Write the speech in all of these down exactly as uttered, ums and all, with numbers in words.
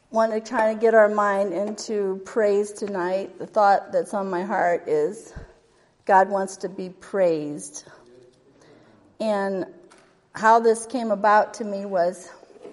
want to try to get our mind into praise tonight. The thought that's on my heart is God wants to be praised. And how this came about to me was,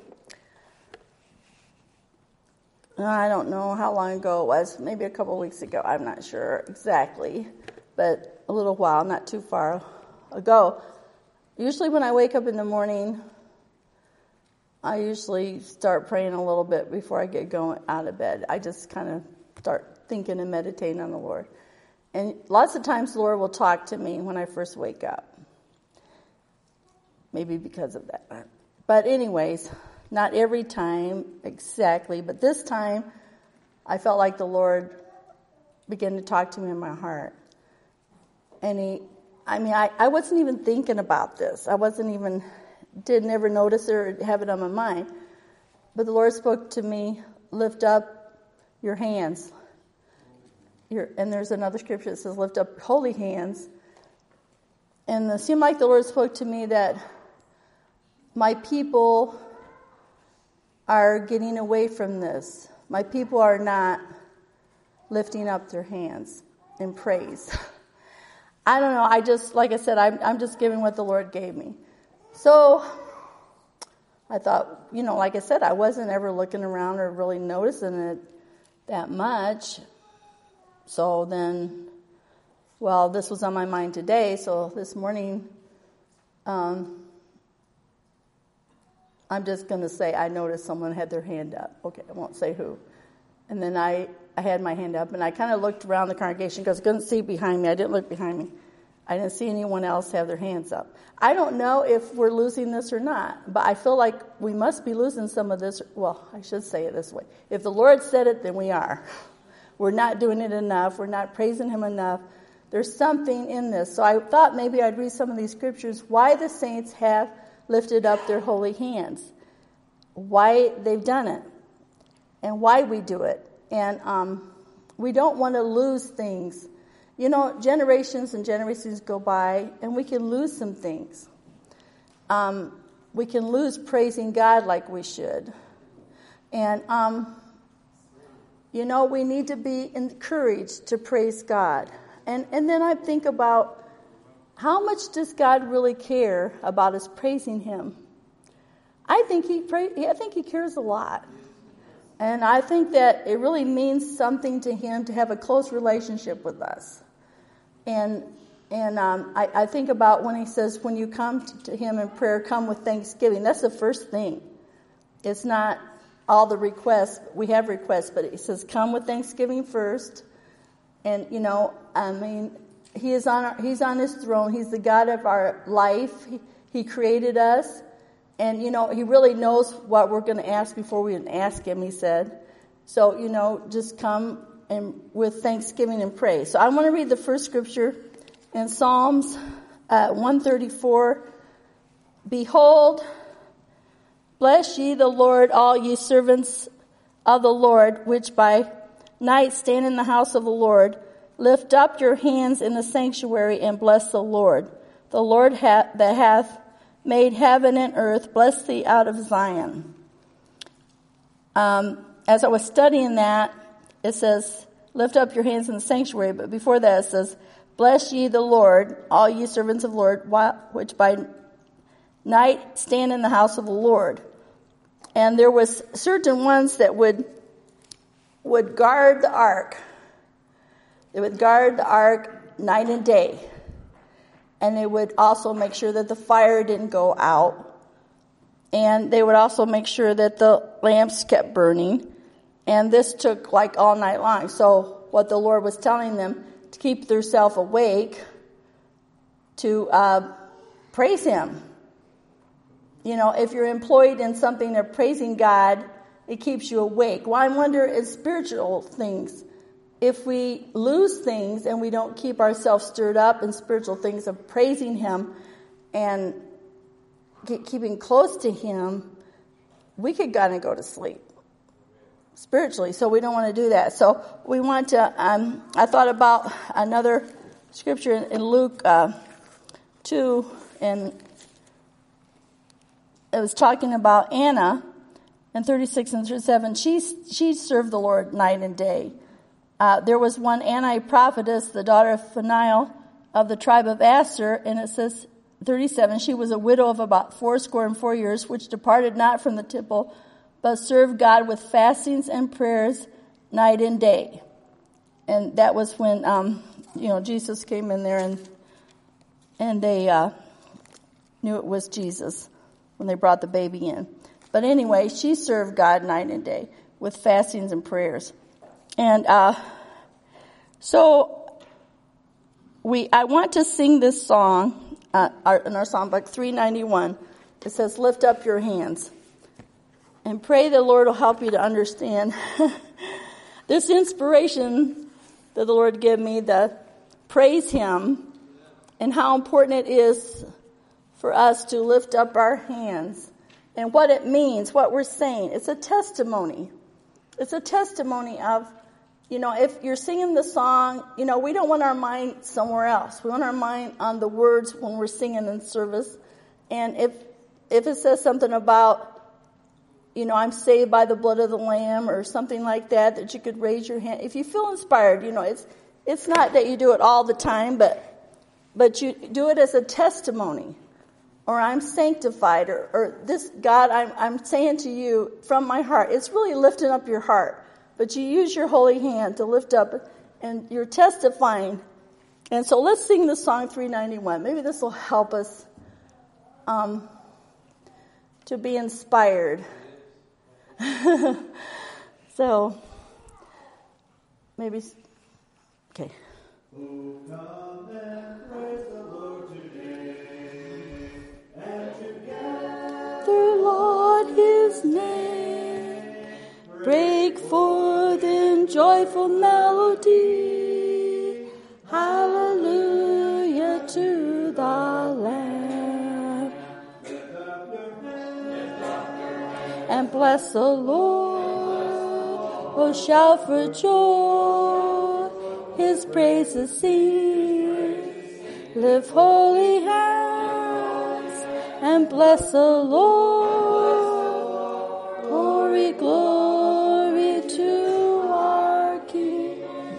I don't know how long ago it was, maybe a couple of weeks ago, I'm not sure exactly, but a little while, not too far ago. Usually when I wake up in the morning, I usually start praying a little bit before I get going out of bed. I just kind of start thinking and meditating on the Lord. And lots of times the Lord will talk to me when I first wake up. Maybe because of that. But anyways, not every time exactly, but this time I felt like the Lord began to talk to me in my heart. And he, I mean, I, I wasn't even thinking about this. I wasn't even, didn't ever notice it or have it on my mind. But the Lord spoke to me, lift up your hands. Your, and there's another scripture that says, lift up holy hands. And it seemed like the Lord spoke to me that my people are getting away from this. My people are not lifting up their hands in praise. I don't know. I just, like I said, I'm, I'm just giving what the Lord gave me. So I thought, you know, like I said, I wasn't ever looking around or really noticing it that much. So then, well, this was on my mind today. So this morning, um, I'm just going to say I noticed someone had their hand up. Okay, I won't say who. And then I, I had my hand up, and I kind of looked around the congregation because I couldn't see behind me. I didn't look behind me. I didn't see anyone else have their hands up. I don't know if we're losing this or not, but I feel like we must be losing some of this. Well, I should say it this way. If the Lord said it, then we are. We're not doing it enough. We're not praising Him enough. There's something in this. So I thought maybe I'd read some of these scriptures, why the saints have lifted up their holy hands, why they've done it, and why we do it. And um, we don't want to lose things. You know, generations and generations go by, and we can lose some things. Um, we can lose praising God like we should. And, um, you know, we need to be encouraged to praise God. And, and then I think about, how much does God really care about us praising Him? I think He pray, I think He cares a lot. And I think that it really means something to Him to have a close relationship with us. And and um, I, I think about when He says, when you come to, to Him in prayer, come with thanksgiving. That's the first thing. It's not all the requests. We have requests, but He says, come with thanksgiving first. And, you know, I mean, He is on our, He's on His throne. He's the God of our life. He, he created us. And, you know, He really knows what we're going to ask before we even ask Him, He said. So, you know, just come and with thanksgiving and praise. So I want to read the first scripture in Psalms uh, one thirty-four. Behold, bless ye the Lord, all ye servants of the Lord, which by night stand in the house of the Lord. Lift up your hands in the sanctuary and bless the Lord. The Lord ha- that hath made heaven and earth, bless thee out of Zion. Um, as I was studying that, it says, lift up your hands in the sanctuary. But before that it says, bless ye the Lord, all ye servants of the Lord, which by night stand in the house of the Lord. And there was certain ones that would would guard the ark. They would guard the ark night and day. And they would also make sure that the fire didn't go out. And they would also make sure that the lamps kept burning. And this took like all night long. So what the Lord was telling them, to keep themselves awake, to uh, praise Him. You know, if you're employed in something of praising God, it keeps you awake. Well, I wonder in spiritual things, if we lose things and we don't keep ourselves stirred up in spiritual things of praising Him and get, keeping close to Him, we could kind of go to sleep spiritually. So we don't want to do that. So we want to, um, I thought about another scripture in, in Luke uh, two, and it was talking about Anna. and thirty-six and thirty-seven, she, she served the Lord night and day. Uh, there was one anti-prophetess, the daughter of Phanuel of the tribe of Aser, and it says, thirty-seven, she was a widow of about fourscore and four years, which departed not from the temple, but served God with fastings and prayers night and day. And that was when, um, you know, Jesus came in there and and they uh, knew it was Jesus when they brought the baby in. But anyway, she served God night and day with fastings and prayers. And uh, so we, I want to sing this song uh, our, in our songbook three ninety-one. It says, "Lift up your hands," and pray the Lord will help you to understand this inspiration that the Lord gave me to praise Him, and how important it is for us to lift up our hands and what it means, what we're saying. It's a testimony. It's a testimony of, you know, if you're singing the song, you know, we don't want our mind somewhere else. We want our mind on the words when we're singing in service. And if if it says something about, you know, I'm saved by the blood of the Lamb or something like that, that you could raise your hand. If you feel inspired, you know, it's it's not that you do it all the time, but but you do it as a testimony. Or I'm sanctified, or, or this, God, I'm, I'm saying to you from my heart. It's really lifting up your heart. But you use your holy hand to lift up, and you're testifying. And so let's sing the song three ninety-one. Maybe this will help us um, to be inspired. So, maybe, okay. Oh, come and praise the Lord today, and together Lord His name, break forth in joyful melody, hallelujah to the Lamb. And bless the Lord, oh shout for joy, His praises sing. Lift holy hands and bless the Lord. Glory, glory to our King.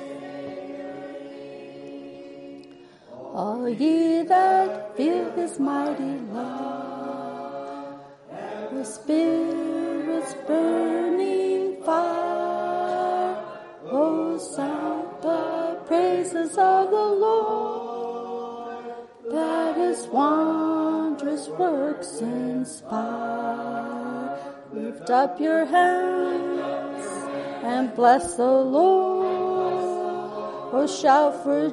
All ye that feel His mighty love, with spirits burning fire, oh, sound the praises of the Lord, that His wondrous works inspire. Lift up your hands and bless the Lord, oh, shout for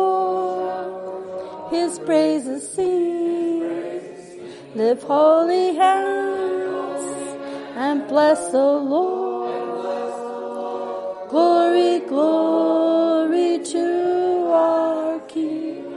joy, His praises sing. Lift holy hands and bless the Lord. Glory, glory to our King.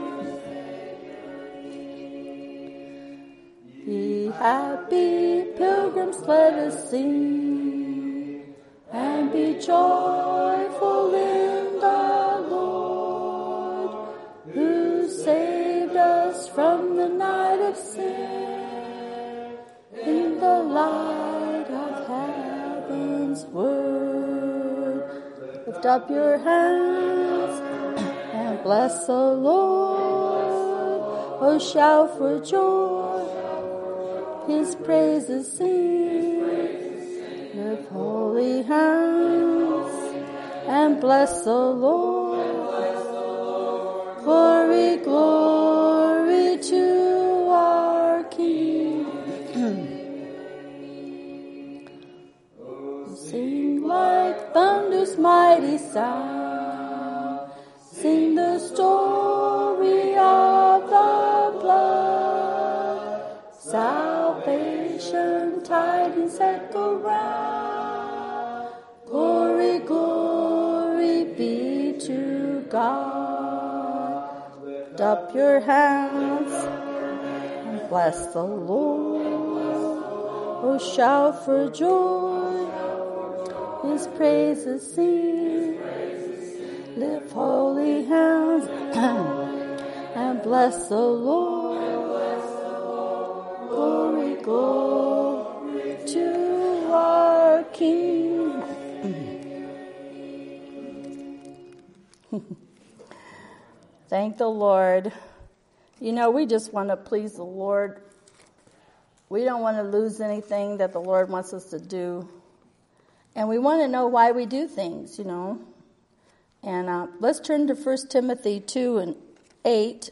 Ye happy pilgrims, let us sing, and be joyful in the Lord, who saved us from the night of sin, in the light of heaven's word. Lift up your hands and bless the Lord. Oh, shout for joy, His praises sing. Lift holy hands and bless the Lord. Glory, glory to our King. Sing like thunder's mighty sound. Sing the story of the blood. Salvation tidings echo round. Glory, glory be to God. Lift up your hands and bless the Lord. Oh, shout for joy, His praises sing. Lift holy hands and bless the Lord. Glory, glory to our Thank the Lord. You know, we just want to please the Lord. We don't want to lose anything that the Lord wants us to do. And we want to know why we do things, you know. And uh, let's turn to First Timothy two and eight.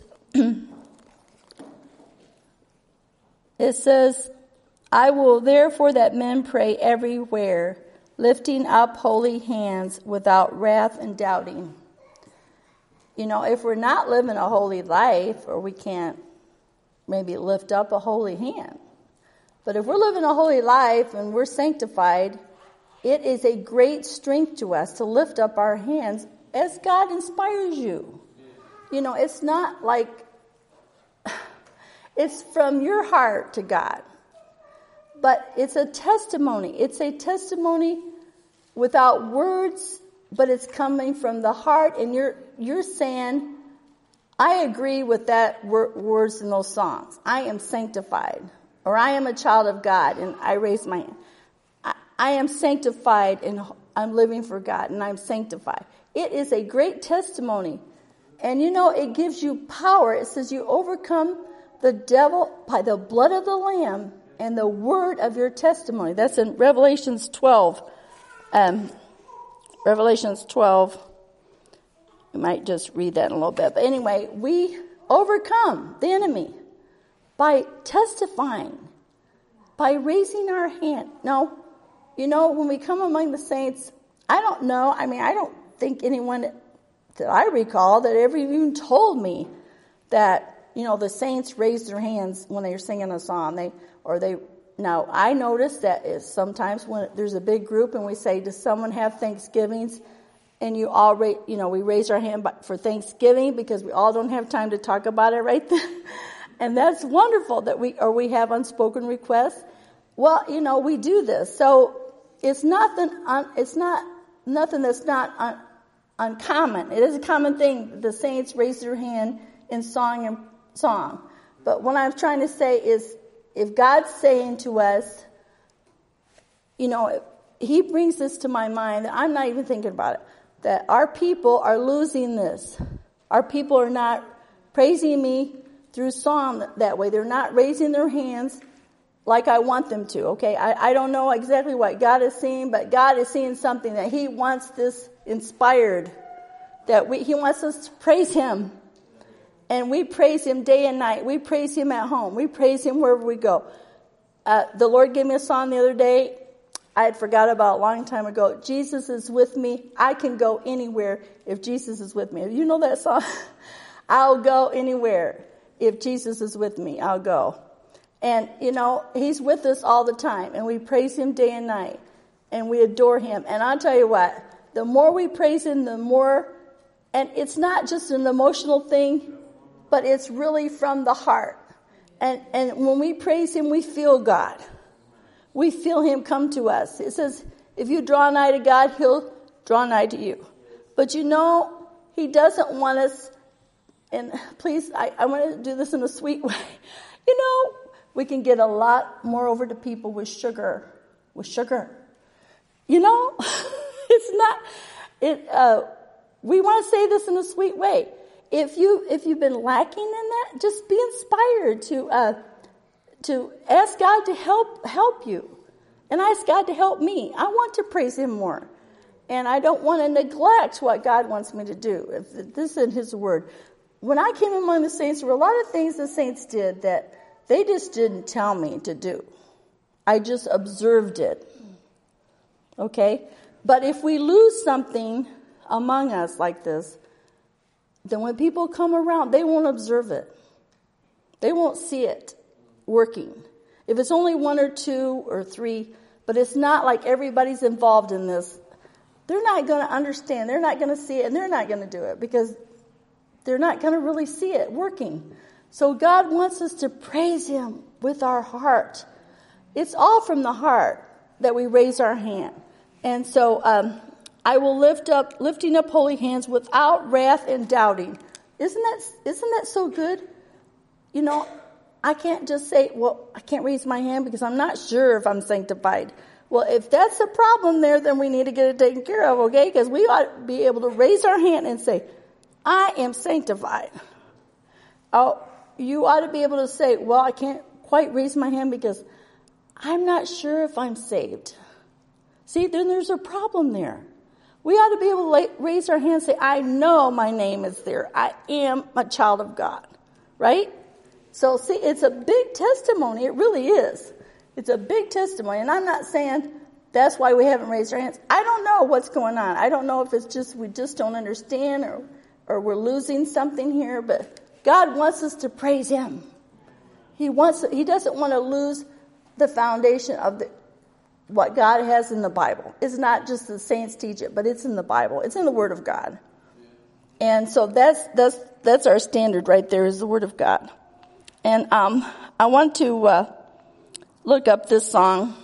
It says, I will therefore that men pray everywhere, lifting up holy hands without wrath and doubting. You know, if we're not living a holy life, or we can't maybe lift up a holy hand. But if we're living a holy life and we're sanctified, it is a great strength to us to lift up our hands as God inspires you. You know, it's not like, it's from your heart to God. But it's a testimony. It's a testimony without words, but it's coming from the heart, and you're you're saying, I agree with that wor- words in those songs. I am sanctified, or I am a child of God, and I raise my hand. I, I am sanctified, and I'm living for God, and I'm sanctified. It is a great testimony, and you know, it gives you power. It says you overcome the devil by the blood of the Lamb and the word of your testimony. That's in Revelations twelve. Um, Revelations twelve. You might just read that in a little bit. But anyway, we overcome the enemy by testifying, by raising our hand. Now, you know, when we come among the saints, I don't know. I mean, I don't think anyone that I recall that ever even told me that, you know, the saints raised their hands when they were singing a song. They or they. Now, I notice that is sometimes when there's a big group and we say, does someone have Thanksgivings? And you all, ra- you know, we raise our hand for Thanksgiving because we all don't have time to talk about it right then. And that's wonderful that we, or we have unspoken requests. Well, you know, we do this. So it's nothing, un, it's not, nothing that's not un, uncommon. It is a common thing. The saints raise their hand in song and song. But what I'm trying to say is, if God's saying to us, you know, he brings this to my mind, I'm not even thinking about it, that our people are losing this. Our people are not praising me through song that way. They're not raising their hands like I want them to, okay? I, I don't know exactly what God is seeing, but God is seeing something that he wants this inspired, that we, he wants us to praise him. And we praise him day and night. We praise him at home. We praise him wherever we go. Uh, the Lord gave me a song the other day. I had forgot about a long time ago. Jesus is with me. I can go anywhere if Jesus is with me. You know that song? I'll go anywhere if Jesus is with me. I'll go. And, you know, he's with us all the time. And we praise him day and night. And we adore him. And I'll tell you what, the more we praise him, the more, and it's not just an emotional thing, but it's really from the heart. And and when we praise him, we feel God. We feel him come to us. It says, if you draw nigh to God, he'll draw nigh to you. But you know, he doesn't want us, and please, I, I want to do this in a sweet way. You know, we can get a lot more over to people with sugar. With sugar. You know, it's not, it. Uh, we want to say this in a sweet way. If you if you've been lacking in that, just be inspired to uh, to ask God to help help you, and ask God to help me. I want to praise him more, and I don't want to neglect what God wants me to do. If this is his word. When I came among the saints, there were a lot of things the saints did that they just didn't tell me to do. I just observed it. Okay? But if we lose something among us like this, then when people come around, they won't observe it. They won't see it working. If it's only one or two or three, but it's not like everybody's involved in this, they're not going to understand. They're not going to see it, and they're not going to do it because they're not going to really see it working. So God wants us to praise him with our heart. It's all from the heart that we raise our hand. And so, um, I will lift up, lifting up holy hands without wrath and doubting. Isn't that, isn't that so good? You know, I can't just say, well, I can't raise my hand because I'm not sure if I'm sanctified. Well, if that's a problem there, then we need to get it taken care of, okay? Because we ought to be able to raise our hand and say, I am sanctified. Oh, you ought to be able to say, well, I can't quite raise my hand because I'm not sure if I'm saved. See, then there's a problem there. We ought to be able to raise our hand and say, I know my name is there. I am a child of God, right? So, see, it's a big testimony. It really is. It's a big testimony. And I'm not saying that's why we haven't raised our hands. I don't know what's going on. I don't know if it's just we just don't understand or, or we're losing something here. But God wants us to praise him. He wants. He doesn't want to lose the foundation of the, what God has in the Bible. It's not just the saints teach it, but it's in the Bible. It's in the Word of God. And so that's that's that's our standard right there, is the Word of God. And um, I want to uh, look up this song.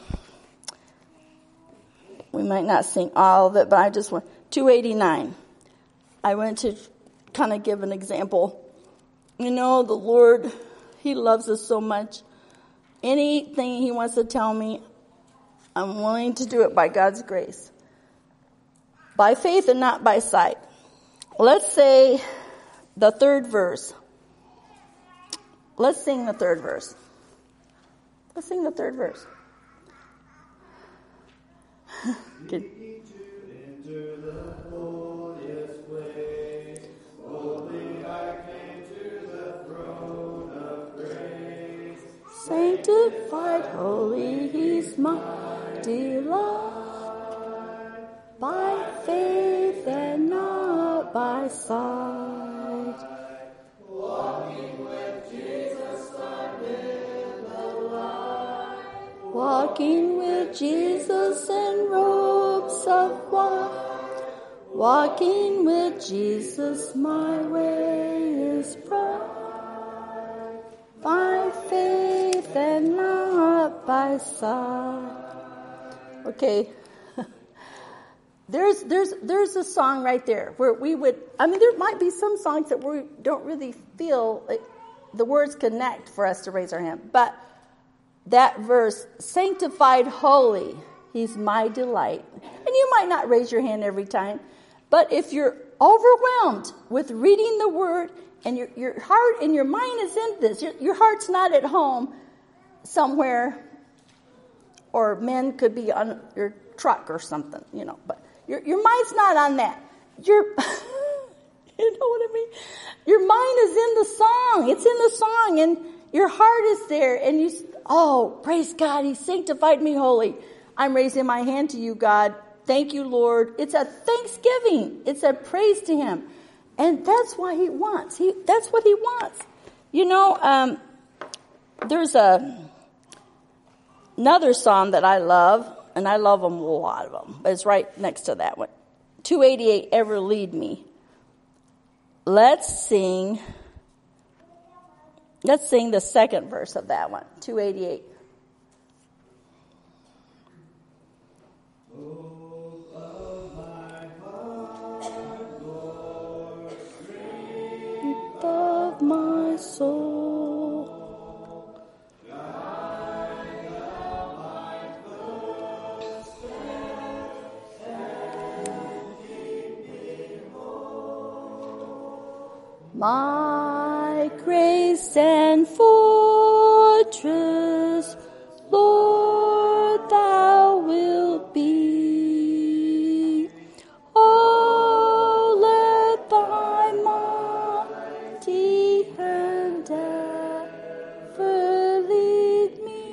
We might not sing all of it, but I just want two eighty-nine. I want to kind of give an example. You know, the Lord, he loves us so much. Anything he wants to tell me, I'm willing to do it by God's grace. By faith and not by sight. Let's say the third verse. Let's sing the third verse. Let's sing the third verse. Good. Sanctified, holy, he's my delight. By faith and not by sight. Walking with Jesus, I'm in the light. Walking with Jesus in robes of white. Walking with Jesus, my way is bright. By faith and not by sight. Okay. There's there's there's a song right there where we would, I mean, there might be some songs that we don't really feel like the words connect for us to raise our hand. But that verse, sanctified, holy, he's my delight. And you might not raise your hand every time, but if you're overwhelmed with reading the word and your your heart and your mind is in this, your, your heart's not at home somewhere, or men could be on your truck or something, you know, but your your mind's not on that. Your, you know what I mean? Your mind is in the song. It's in the song, and your heart is there, and you, oh, praise God, he sanctified me holy. I'm raising my hand to you, God. Thank you, Lord. It's a thanksgiving. It's a praise to him. And that's why he wants. He that's what he wants. You know, um, there's a another song that I love, and I love them, a lot of them, but it's right next to that one. two eighty-eight, Ever Lead Me. Let's sing, let's sing the second verse of that one, two eighty-eight. Oh, of my heart, Lord, strength of my soul. My grace and fortress, Lord, thou wilt be. Oh, let thy mighty hand ever lead me.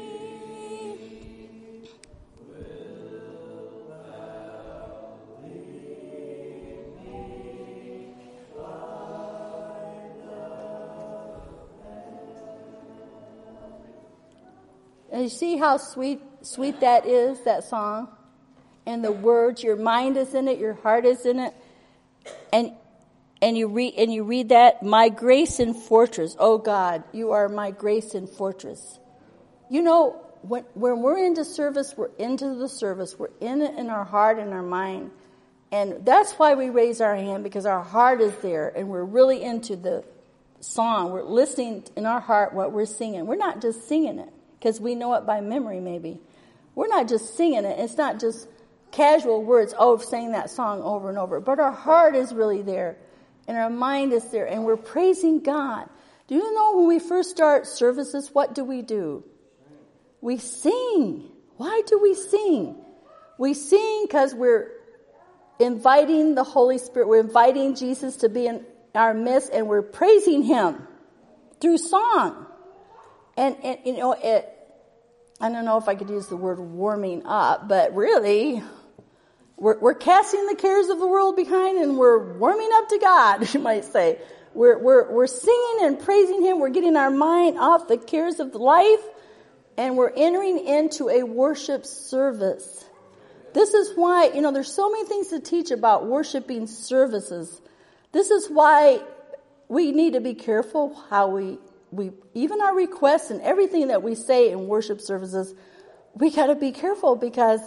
And you see how sweet sweet that is, that song? And the words, your mind is in it, your heart is in it. And and you read and you read that, my grace and fortress. Oh God, you are my grace and fortress. You know, when when we're into service, we're into the service. We're in it in our heart and our mind. And that's why we raise our hand, because our heart is there and we're really into the song. We're listening in our heart what we're singing. We're not just singing it because we know it by memory maybe. We're not just singing it. It's not just casual words, oh, saying that song over and over. But our heart is really there. And our mind is there. And we're praising God. Do you know when we first start services, what do we do? We sing. Why do we sing? We sing because we're inviting the Holy Spirit. We're inviting Jesus to be in our midst, and we're praising Him through song. And, and you know, it, I don't know if I could use the word warming up, but really, we're, we're casting the cares of the world behind, and we're warming up to God, you might say. We're, we're, we're singing and praising Him. We're getting our mind off the cares of life, and we're entering into a worship service. This is why, you know, there's so many things to teach about worshiping services. This is why we need to be careful how we, we, even our requests and everything that we say in worship services, we got to be careful because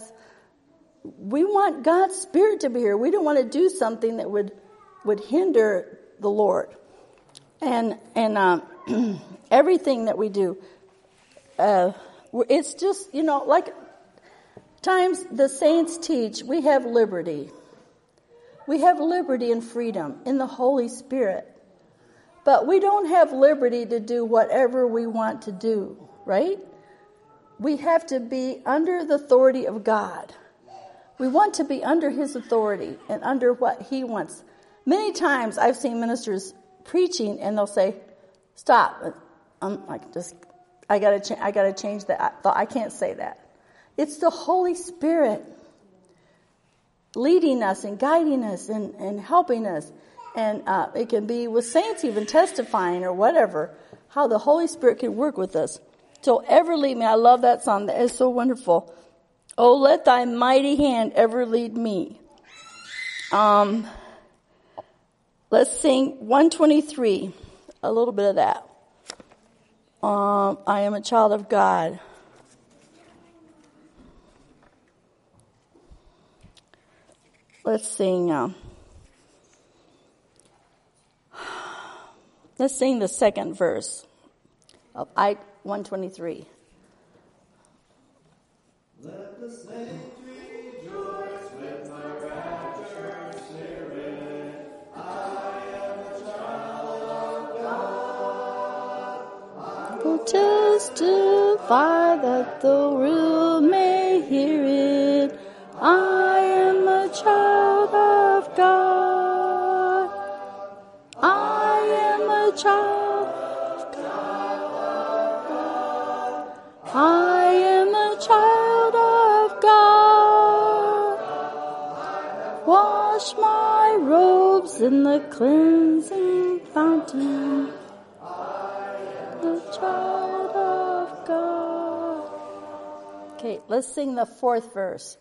we want God's Spirit to be here. We don't want to do something that would, would hinder the Lord. And, and, um, everything that we do, uh, it's just, you know, like, times the saints teach, we have liberty. We have liberty and freedom in the Holy Spirit. But we don't have liberty to do whatever we want to do, right? We have to be under the authority of God. We want to be under His authority and under what He wants. Many times I've seen ministers preaching and they'll say, stop. I'm like, just, I gotta, cha- I gotta change that. I can't say that. It's the Holy Spirit leading us and guiding us and, and helping us. And uh, it can be with saints even testifying or whatever, how the Holy Spirit can work with us. So ever lead me. I love that song. That is so wonderful. Oh, let thy mighty hand ever lead me. Um, let's sing one twenty-three, a little bit of that. Um, I am a child of God. Let's sing. Uh, let's sing the second verse of I one twenty-three. Let the saints rejoice with my raptured spirit. I am a child of God. I will testify that the world may hear it. I am a child of God. I am a child of God. I am a child of God. Wash my robes in the cleansing fountain. I am a child of God. Okay, let's sing the fourth verse.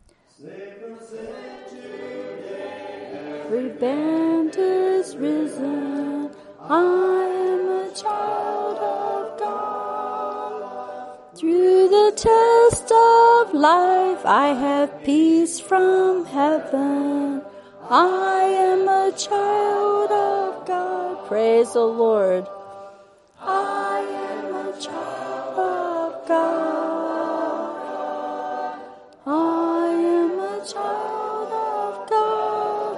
Every band is risen. I am a child of God. Through the test of life, I have peace from heaven. I am a child of God. Praise the Lord. I am a child of God. I am a child of God.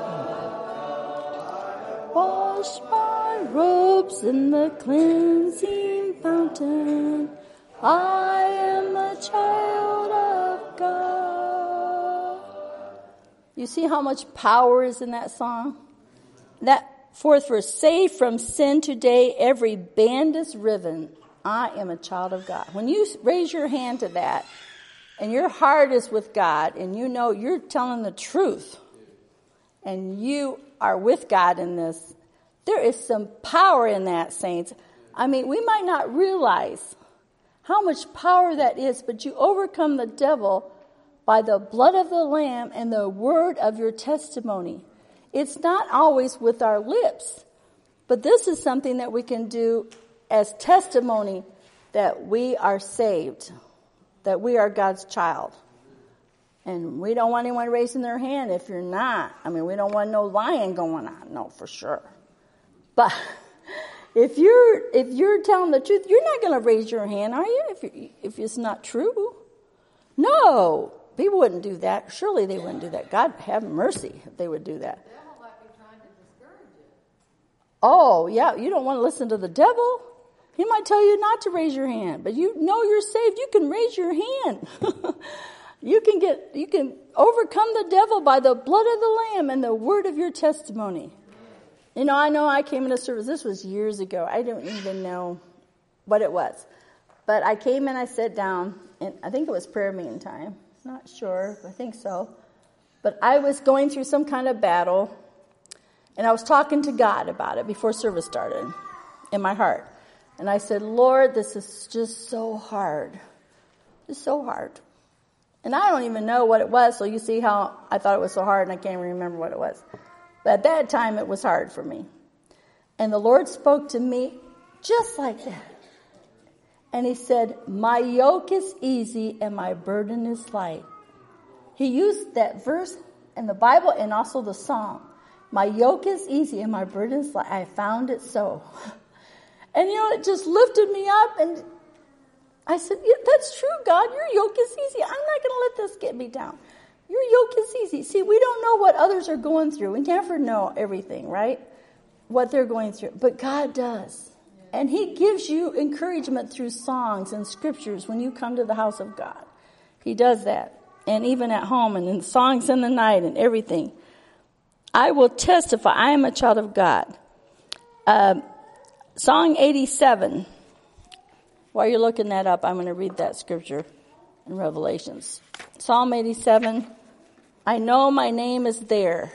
Wash my robes in the cleansing fountain. I am a child of God. You see how much power is in that song? That fourth verse, saved from sin today, every band is riven. I am a child of God. When you raise your hand to that, and your heart is with God, and you know you're telling the truth, and you are with God in this, there is some power in that, saints. I mean, we might not realize how much power that is, but you overcome the devil by the blood of the Lamb and the word of your testimony. It's not always with our lips, but this is something that we can do as testimony that we are saved, that we are God's child. And we don't want anyone raising their hand if you're not. I mean, we don't want no lying going on, no, for sure. But if you're if you're telling the truth, you're not going to raise your hand, are you? If you, if it's not true, No, people wouldn't do that. Surely they wouldn't do that. God have mercy if they would do that. The devil might be trying to discourage you. Oh, yeah, you don't want to listen to the devil. He might tell you not to raise your hand, but you know you're saved. You can raise your hand. You can get, you can overcome the devil by the blood of the Lamb and the word of your testimony. You know, I know I came into service. This was years ago. I don't even know what it was. But I came in, I sat down, and I think it was prayer meeting time. Not sure, I think so. But I was going through some kind of battle, and I was talking to God about it before service started in my heart. And I said, Lord, this is just so hard. It's so hard. And I don't even know what it was, so you see how I thought it was so hard, and I can't even remember what it was. But at that time, it was hard for me. And the Lord spoke to me just like that. And he said, my yoke is easy and my burden is light. He used that verse in the Bible and also the song. My yoke is easy and my burden is light. I found it so. And you know, it just lifted me up, and I said, yeah, that's true, God. Your yoke is easy. I'm not going to let this get me down. Your yoke is easy. See, we don't know what others are going through. We never know everything, right? What they're going through. But God does. And he gives you encouragement through songs and scriptures when you come to the house of God. He does that. And even at home and in songs in the night and everything. I will testify. I am a child of God. Uh, Song eighty-seven. While you're looking that up, I'm going to read that scripture in Revelations. Psalm eighty-seven. I know my name is there.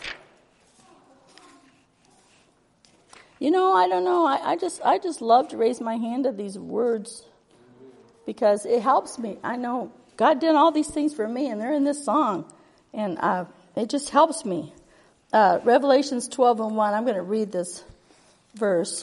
You know, I don't know. I, I just I just love to raise my hand to these words because it helps me. I know God did all these things for me, and they're in this song. And uh, it just helps me. Uh, Revelations twelve and one. I'm going to read this verse.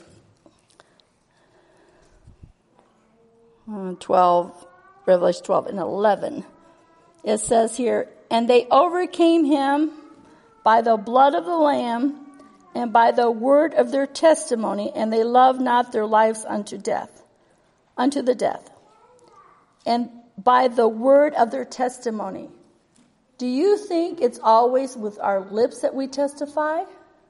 Uh, twelve, Revelation twelve and eleven. It says here, and they overcame him by the blood of the Lamb and by the word of their testimony, and they loved not their lives unto death, unto the death. And by the word of their testimony. Do you think it's always with our lips that we testify?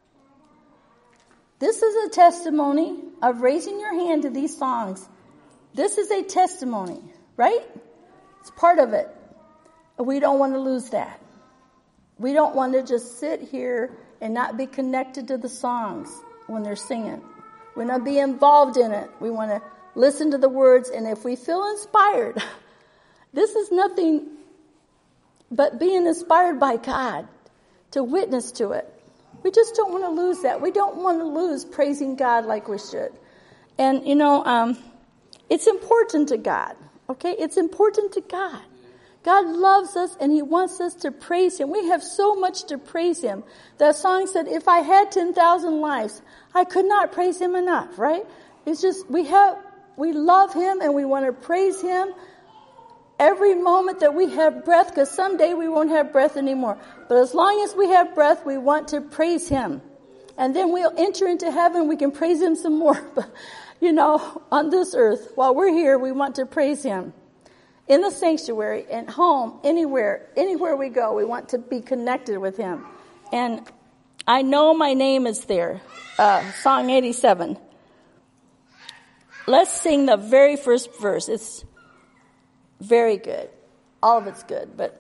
This is a testimony of raising your hand to these songs. This is a testimony, right? It's part of it. We don't want to lose that. We don't want to just sit here and not be connected to the songs when they're singing. We want to be involved in it. We want to listen to the words. And if we feel inspired, this is nothing but being inspired by God to witness to it. We just don't want to lose that. We don't want to lose praising God like we should. And, you know, um, it's important to God, okay? It's important to God. God loves us and he wants us to praise him. We have so much to praise him. That song said, if I had ten thousand lives, I could not praise him enough, right? It's just, we have, we love him and we want to praise him every moment that we have breath, because someday we won't have breath anymore. But as long as we have breath, we want to praise him. And then we'll enter into heaven, we can praise him some more. But, you know, on this earth, while we're here, we want to praise him. In the sanctuary, at home, anywhere, anywhere we go, we want to be connected with him. And I know my name is there. Uh, Song eighty-seven. Let's sing the very first verse. It's very good. All of it's good, but.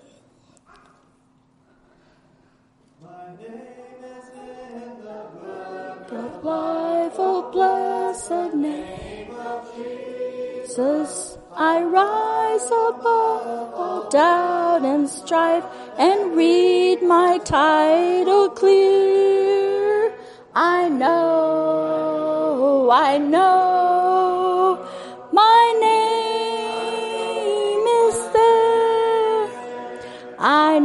My name is in the book of Life, oh blessed name of Jesus. Jesus, I rise above all doubt and strife and read my title clear. I know, I know, my name is there. I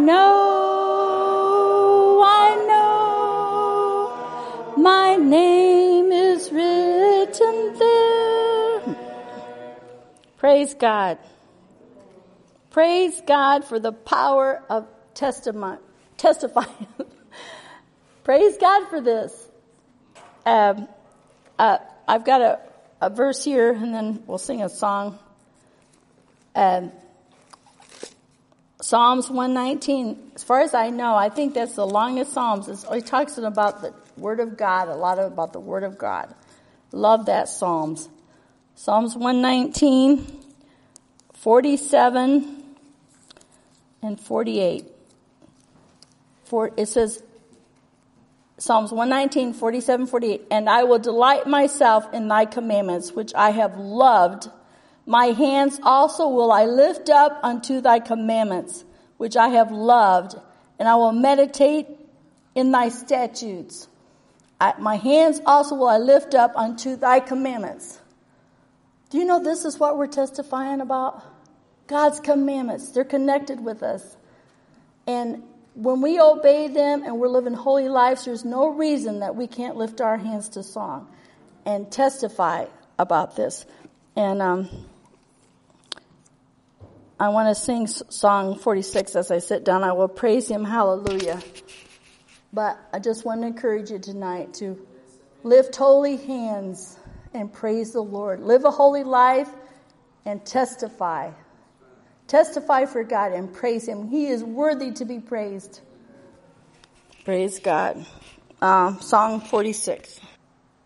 know, I know, my name is written there. Praise God. Praise God for the power of testimony, testifying. Praise God for this. Um, uh, I've got a, a verse here, and then we'll sing a song. Um, Psalms one nineteen, as far as I know, I think that's the longest Psalms. It's, it talks about the Word of God, a lot of, about the Word of God. Love that Psalms. Psalms one nineteen, forty-seven, and forty-eight. For, it says, Psalms one nineteen, forty-seven, forty-eight, and I will delight myself in thy commandments, which I have loved. My hands also will I lift up unto thy commandments, which I have loved, and I will meditate in thy statutes. I, my hands also will I lift up unto thy commandments. Do you know this is what we're testifying about? God's commandments. They're connected with us. And when we obey them and we're living holy lives, there's no reason that we can't lift our hands to song and testify about this. And um, I want to sing song forty-six as I sit down. I will praise him. Hallelujah. But I just want to encourage you tonight to lift holy hands and praise the Lord. Live a holy life and testify. Testify for God and praise him. He is worthy to be praised. Praise God. Um, song forty-six.